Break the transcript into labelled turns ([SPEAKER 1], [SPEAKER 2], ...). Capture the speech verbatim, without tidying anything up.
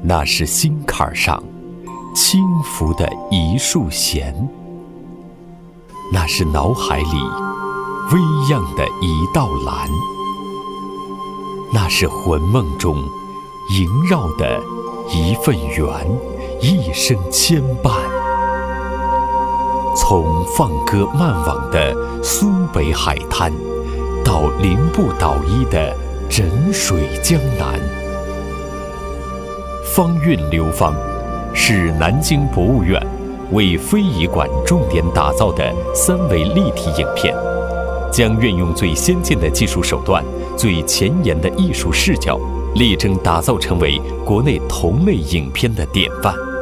[SPEAKER 1] 那是心坎上轻拂的一束弦，那是脑海里微漾的一道蓝，那是魂梦中萦绕的一份缘，一生牵绊。从放歌漫往的苏北海滩，到林步捣衣的枕水江南。方韵流芳是南京博物院为非遗馆重点打造的三维立体影片，将运用最先进的技术手段、最前沿的艺术视角，力争打造成为国内同类影片的典范。